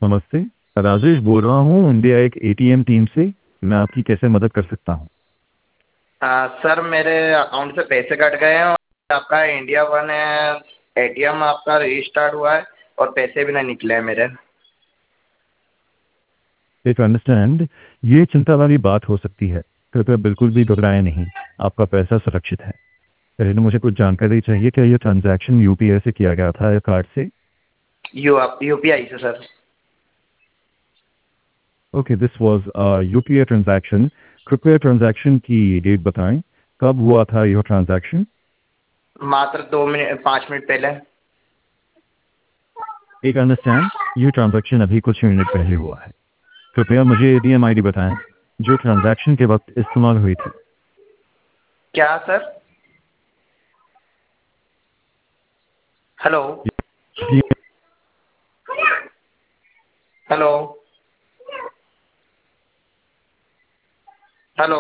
नमस्ते। राजेश बोल रहा हूँ इंडिया एक एटीएम टीम से। मैं आपकी कैसे मदद कर सकता हूँ? सर मेरे अकाउंट से पैसे कट गए हैं और आपका इंडिया वन है एटीएम आपका रीस्टार्ट हुआ है और पैसे भी नहीं निकले हैं मेरे। एक अंडरस्टैंड, ये चिंता वाली बात हो सकती है। कृपया बिल्कुल भी घबराएं नहीं, आपका पैसा सुरक्षित है। पहले मुझे कुछ जानकारी चाहिए। क्या ये ट्रांजैक्शन यूपीआई से किया गया था या कार्ड से? यूपीआई से sir. Okay, this was UPI transaction. कृपया ट्रांजैक्शन की डेट बताएं। कब हुआ था यह ट्रांजैक्शन? मात्र 5 मिनट पहले। एक अंडरस्टैंड, ये ट्रांजैक्शन अभी कुछ मिनट पहले हुआ है। कृपया मुझे एटीएम आईडी बताएं जो ट्रांजैक्शन के वक्त इस्तेमाल हुई थी। क्या सर? हेलो। हेलो। हेलो।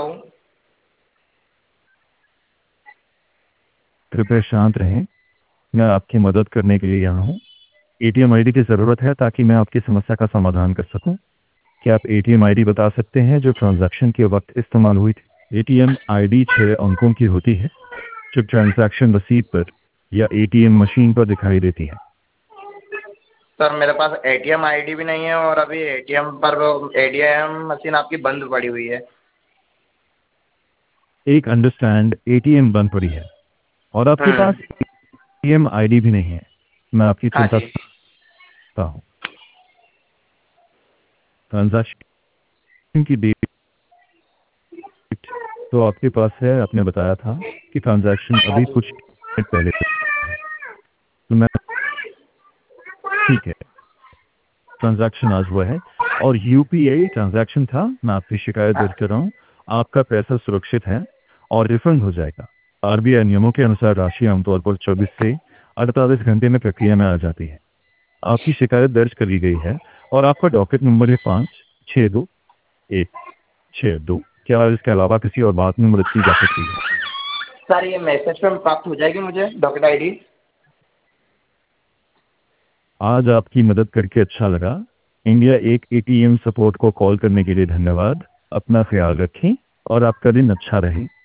कृपया शांत रहें, मैं आपकी मदद करने के लिए यहाँ हूँ। एटीएम आईडी की ज़रूरत है ताकि मैं आपकी समस्या का समाधान कर सकूं। क्या आप एटीएम आईडी बता सकते हैं जो ट्रांजैक्शन के वक्त इस्तेमाल हुई थी? एटीएम आईडी 6 अंकों की होती है जो ट्रांजैक्शन रसीद पर या एटीएम मशीन पर दिखाई देती है। सर मेरे पास एटीएम आईडी भी नहीं है और अभी एटीएम मशीन आपकी बंद पड़ी हुई है। एक अंडरस्टैंड, एटीएम बंद पड़ी है और आपके पास एटीएम आईडी भी नहीं है। मैं आपकी हाँ चिंता जी। समझता हूँ। ट्रांजैक्शन की डेट तो आपके पास है, आपने बताया था कि ट्रांजैक्शन हाँ अभी जी। कुछ मिनट पहले है। तो मैं ठीक है, ट्रांजैक्शन आज हुआ है और यूपीआई ट्रांजैक्शन था। मैं आपकी शिकायत हाँ। दर्ज कर रहा हूँ। आपका पैसा सुरक्षित है और रिफंड हो जाएगा। आरबीआई नियमों के अनुसार राशि आमतौर पर 24 से 48 घंटे में प्रक्रिया में आ जाती है। आपकी शिकायत दर्ज करी गई है और आपका डॉकेट नंबर है 562-162। क्या इसके अलावा किसी और बात में मदद की जा सकती है? सर ये मैसेज पे प्राप्त हो जाएगी मुझे डॉक्यूमेंट आईडी? आज आपकी मदद करके अच्छा लगा। इंडिया एक एटीएम सपोर्ट को कॉल करने के लिए धन्यवाद। अपना ख्याल रखें और आपका दिन अच्छा रहे।